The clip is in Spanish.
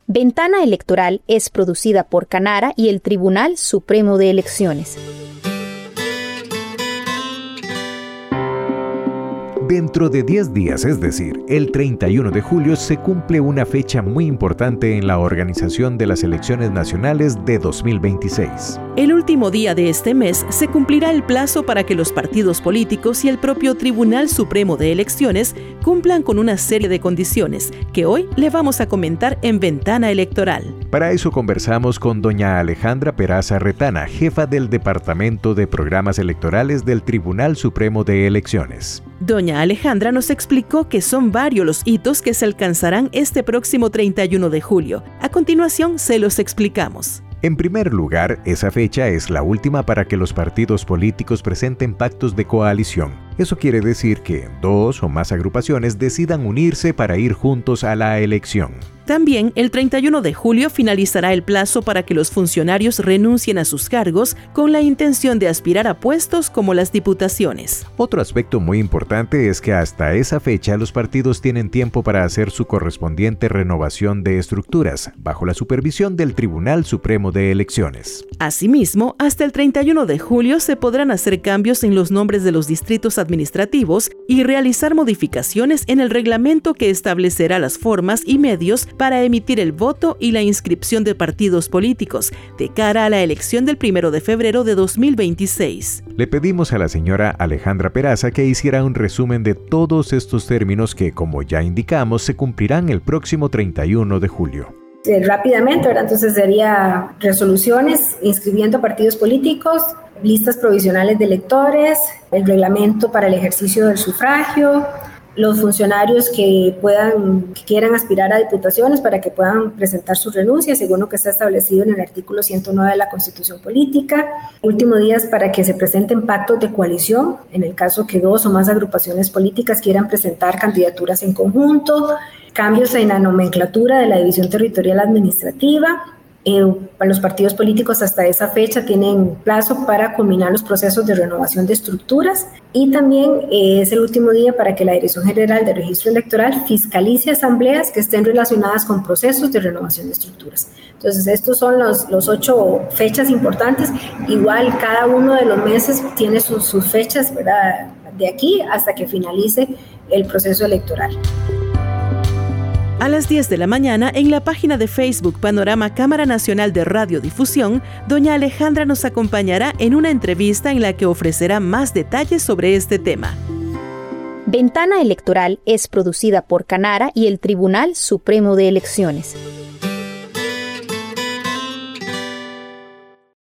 Ventana Electoral es producida por Canara y el Tribunal Supremo de Elecciones. Dentro de 10 días, es decir, el 31 de julio, se cumple una fecha muy importante en la organización de las elecciones nacionales de 2026. El último día de este mes se cumplirá el plazo para que los partidos políticos y el propio Tribunal Supremo de Elecciones cumplan con una serie de condiciones que hoy le vamos a comentar en Ventana Electoral. Para eso conversamos con doña Alejandra Peraza Retana, jefa del Departamento de Programas Electorales del Tribunal Supremo de Elecciones. Doña Alejandra nos explicó que son varios los hitos que se alcanzarán este próximo 31 de julio. A continuación se los explicamos. En primer lugar, esa fecha es la última para que los partidos políticos presenten pactos de coalición. Eso quiere decir que 2 o más agrupaciones decidan unirse para ir juntos a la elección. También, el 31 de julio finalizará el plazo para que los funcionarios renuncien a sus cargos con la intención de aspirar a puestos como las diputaciones. Otro aspecto muy importante es que hasta esa fecha los partidos tienen tiempo para hacer su correspondiente renovación de estructuras, bajo la supervisión del Tribunal Supremo de Elecciones. Asimismo, hasta el 31 de julio se podrán hacer cambios en los nombres de los distritos administrativos y realizar modificaciones en el reglamento que establecerá las formas y medios para emitir el voto y la inscripción de partidos políticos de cara a la elección del 1 de febrero de 2026. Le pedimos a la señora Alejandra Peraza que hiciera un resumen de todos estos términos que, como ya indicamos, se cumplirán el próximo 31 de julio. Rápidamente, ¿verdad? Entonces sería resoluciones inscribiendo partidos políticos, listas provisionales de electores, el reglamento para el ejercicio del sufragio, los funcionarios que quieran aspirar a diputaciones para que puedan presentar su renuncia según lo que está establecido en el artículo 109 de la Constitución Política. Últimos días para que se presenten pactos de coalición en el caso que 2 o más agrupaciones políticas quieran presentar candidaturas en conjunto, cambios en la nomenclatura de la división territorial administrativa. Para los partidos políticos hasta esa fecha tienen plazo para culminar los procesos de renovación de estructuras y también es el último día para que la Dirección General de Registro Electoral fiscalice asambleas que estén relacionadas con procesos de renovación de estructuras. Entonces estos son los 8 fechas importantes. Igual cada uno de los meses tiene sus fechas, ¿verdad? De aquí hasta que finalice el proceso electoral. A las 10 de la mañana, en la página de Facebook Panorama Cámara Nacional de Radiodifusión, doña Alejandra nos acompañará en una entrevista en la que ofrecerá más detalles sobre este tema. Ventana Electoral es producida por Canara y el Tribunal Supremo de Elecciones.